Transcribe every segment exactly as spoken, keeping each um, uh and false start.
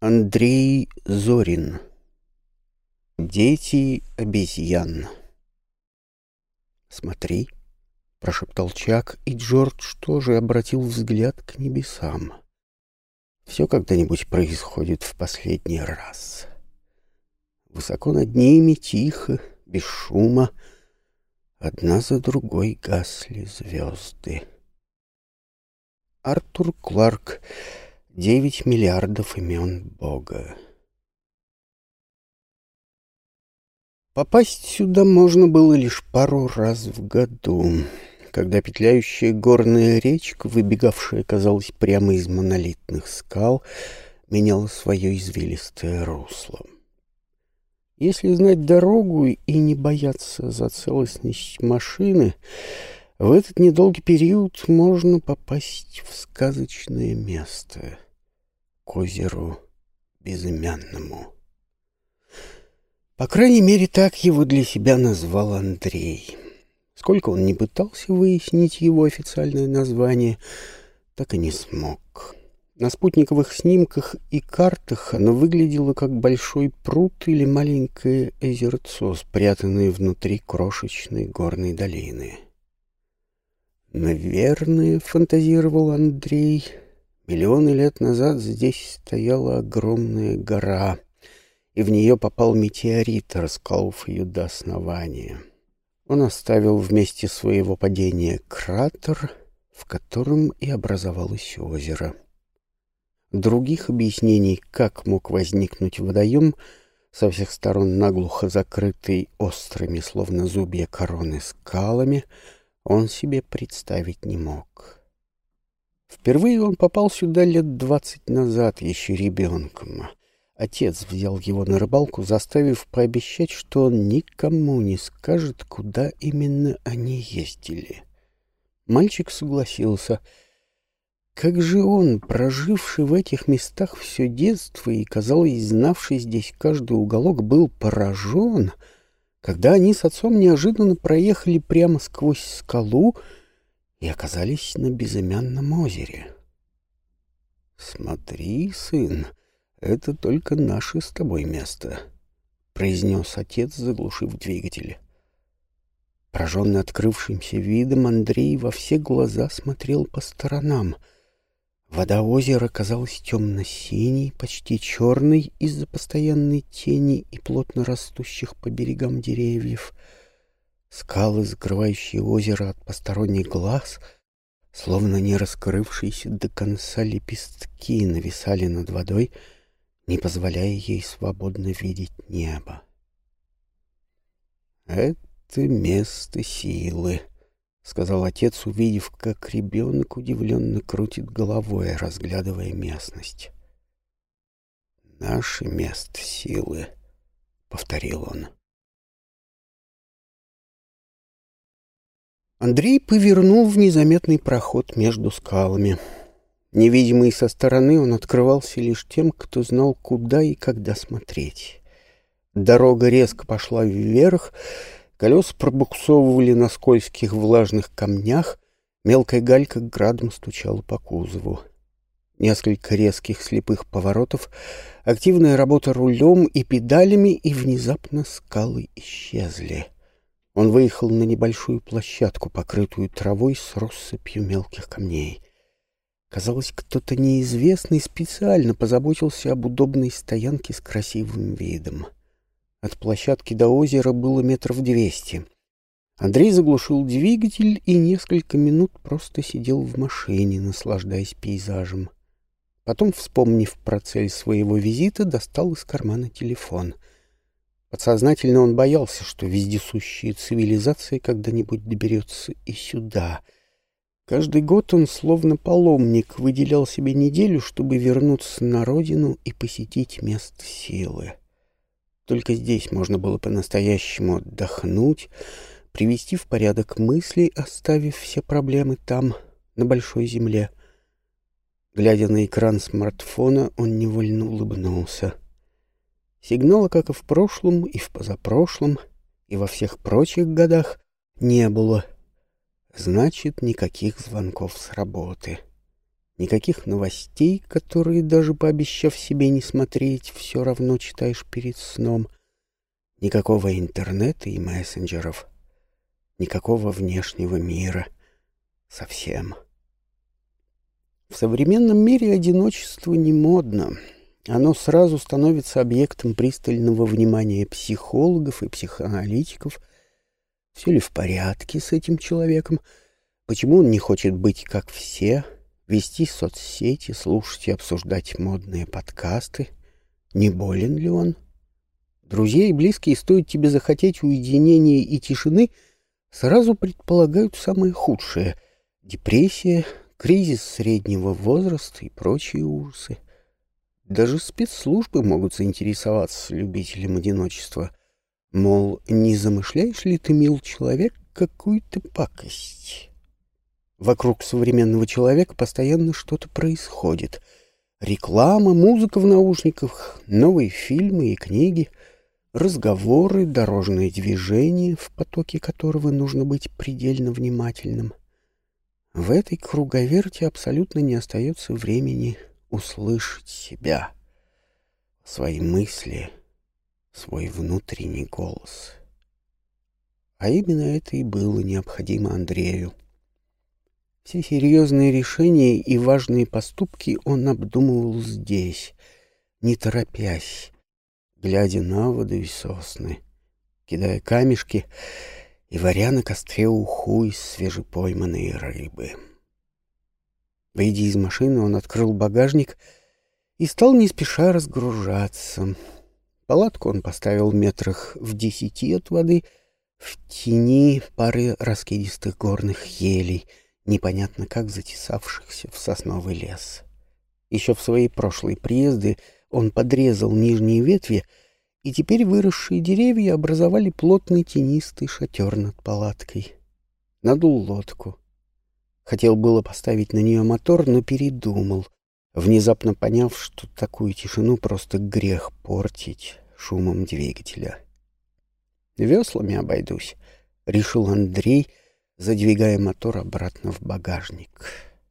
Андрей Зорин. Дети обезьян. «Смотри», — прошептал Чак, и Джордж тоже обратил взгляд к небесам. Все когда-нибудь происходит в последний раз. Высоко над ними, тихо, без шума, одна за другой гасли звезды. Артур Кларк. Девять миллиардов имен Бога. Попасть сюда можно было лишь пару раз в году, когда петляющая горная речка, выбегавшая, казалось, прямо из монолитных скал, меняла свое извилистое русло. Если знать дорогу и не бояться за целостность машины, в этот недолгий период можно попасть в сказочное место, к озеру Безымянному. По крайней мере, так его для себя назвал Андрей. Сколько он ни пытался выяснить его официальное название, так и не смог. На спутниковых снимках и картах оно выглядело как большой пруд или маленькое озерцо, спрятанное внутри крошечной горной долины. Наверное, фантазировал Андрей, миллионы лет назад здесь стояла огромная гора, и в нее попал метеорит, расколов ее до основания. Он оставил вместе своего падения кратер, в котором и образовалось озеро. Других объяснений, как мог возникнуть водоем, со всех сторон наглухо закрытый острыми, словно зубья короны, скалами, он себе представить не мог. Впервые он попал сюда лет двадцать назад, еще ребенком. Отец взял его на рыбалку, заставив пообещать, что он никому не скажет, куда именно они ездили. Мальчик согласился. Как же он, проживший в этих местах все детство и, казалось, знавший здесь каждый уголок, был поражен, когда они с отцом неожиданно проехали прямо сквозь скалу и оказались на Безымянном озере. «Смотри, сын, это только наше с тобой место», — произнес отец, заглушив двигатель. Пораженный открывшимся видом, Андрей во все глаза смотрел по сторонам. Вода озера казалась темно-синей, почти черной из-за постоянной тени и плотно растущих по берегам деревьев. Скалы, закрывающие озеро от посторонних глаз, словно не раскрывшиеся до конца лепестки, нависали над водой, не позволяя ей свободно видеть небо. «Это место силы», — сказал отец, увидев, как ребенок удивленно крутит головой, разглядывая местность. «Наше место силы», — повторил он. Андрей повернул в незаметный проход между скалами. Невидимый со стороны, он открывался лишь тем, кто знал, куда и когда смотреть. Дорога резко пошла вверх, колеса пробуксовывали на скользких влажных камнях, мелкая галька градом стучала по кузову. Несколько резких слепых поворотов, активная работа рулем и педалями, и внезапно скалы исчезли. Он выехал на небольшую площадку, покрытую травой с россыпью мелких камней. Казалось, кто-то неизвестный специально позаботился об удобной стоянке с красивым видом. От площадки до озера было метров двести. Андрей заглушил двигатель и несколько минут просто сидел в машине, наслаждаясь пейзажем. Потом, вспомнив про цель своего визита, достал из кармана телефон. Подсознательно он боялся, что вездесущая цивилизация когда-нибудь доберется и сюда. Каждый год он, словно паломник, выделял себе неделю, чтобы вернуться на родину и посетить место силы. Только здесь можно было по-настоящему отдохнуть, привести в порядок мысли, оставив все проблемы там, на большой земле. Глядя на экран смартфона, он невольно улыбнулся. Сигнала, как и в прошлом, и в позапрошлом, и во всех прочих годах, не было. Значит, никаких звонков с работы. Никаких новостей, которые, даже пообещав себе не смотреть, все равно читаешь перед сном. Никакого интернета и мессенджеров. Никакого внешнего мира. Совсем. В современном мире одиночество не модно. Оно сразу становится объектом пристального внимания психологов и психоаналитиков. Все ли в порядке с этим человеком? Почему он не хочет быть как все? Вести соцсети, слушать и обсуждать модные подкасты? Не болен ли он? Друзья и близкие, стоит тебе захотеть уединения и тишины, сразу предполагают самое худшее — депрессия, кризис среднего возраста и прочие ужасы. Даже спецслужбы могут заинтересоваться любителем одиночества. Мол, не замышляешь ли ты, мил человек, какую-то пакость? Вокруг современного человека постоянно что-то происходит. Реклама, музыка в наушниках, новые фильмы и книги, разговоры, дорожное движение, в потоке которого нужно быть предельно внимательным. В этой круговерти абсолютно не остается времени услышать себя, свои мысли, свой внутренний голос. А именно это и было необходимо Андрею. Все серьезные решения и важные поступки он обдумывал здесь, не торопясь, глядя на воду и сосны, кидая камешки и варя на костре уху из свежепойманной рыбы. Выйдя из машины, он открыл багажник и стал не спеша разгружаться. Палатку он поставил метрах в десяти от воды, в тени пары раскидистых горных елей, непонятно как затесавшихся в сосновый лес. Еще в свои прошлые приезды он подрезал нижние ветви, и теперь выросшие деревья образовали плотный тенистый шатер над палаткой. Надул лодку. Хотел было поставить на нее мотор, но передумал, внезапно поняв, что такую тишину просто грех портить шумом двигателя. «Веслами обойдусь», — решил Андрей, задвигая мотор обратно в багажник.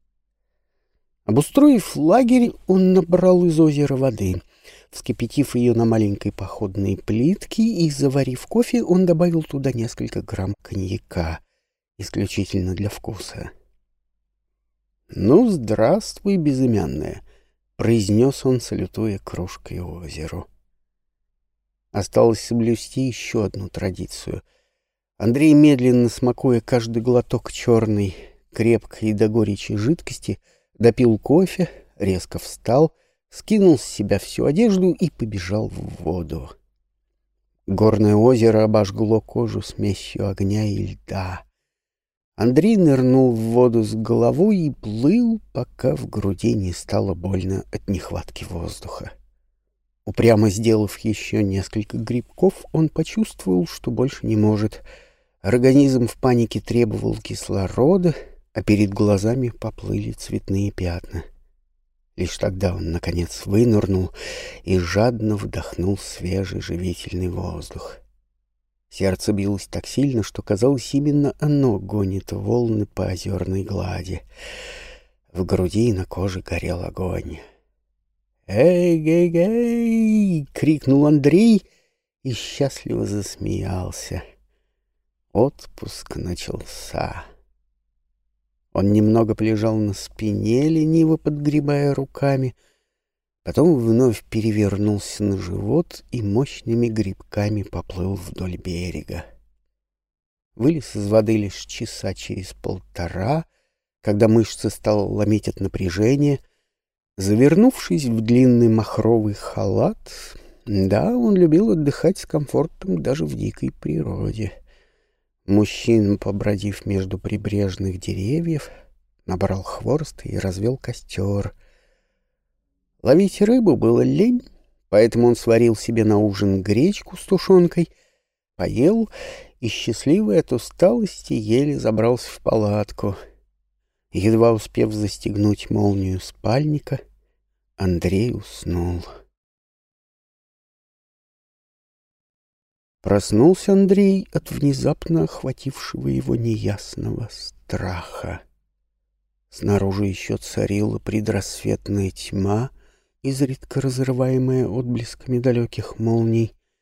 Обустроив лагерь, он набрал из озера воды. Вскипятив ее на маленькой походной плитке и заварив кофе, он добавил туда несколько грамм коньяка, исключительно для вкуса. «Ну, здравствуй, безымянная», — произнес он, салютуя кружкой озеру. Осталось соблюсти еще одну традицию. Андрей, медленно смакуя каждый глоток черной, крепкой до горечи жидкости, допил кофе, резко встал, скинул с себя всю одежду и побежал в воду. Горное озеро обожгло кожу смесью огня и льда. Андрей нырнул в воду с головой и плыл, пока в груди не стало больно от нехватки воздуха. Упрямо сделав еще несколько грибков, он почувствовал, что больше не может. Организм в панике требовал кислорода, а перед глазами поплыли цветные пятна. Лишь тогда он, наконец, вынырнул и жадно вдохнул свежий живительный воздух. Сердце билось так сильно, что, казалось, именно оно гонит волны по озерной глади. В груди и на коже горел огонь. «Эй-гей-гей!» — крикнул Андрей и счастливо засмеялся. Отпуск начался. Он немного полежал на спине, лениво подгребая руками, потом вновь перевернулся на живот и мощными грибками поплыл вдоль берега. Вылез из воды лишь часа через полтора, когда мышцы стало ломить от напряжения. Завернувшись в длинный махровый халат, да, он любил отдыхать с комфортом даже в дикой природе. Мужчина, побродив между прибрежных деревьев, набрал хвороста и развел костер. Ловить рыбу было лень, поэтому он сварил себе на ужин гречку с тушенкой, поел и, счастливый от усталости, еле забрался в палатку. Едва успев застегнуть молнию спальника, Андрей уснул. Проснулся Андрей от внезапно охватившего его неясного страха. Снаружи еще царила предрассветная тьма, изредка разрываемая отблесками далеких молний.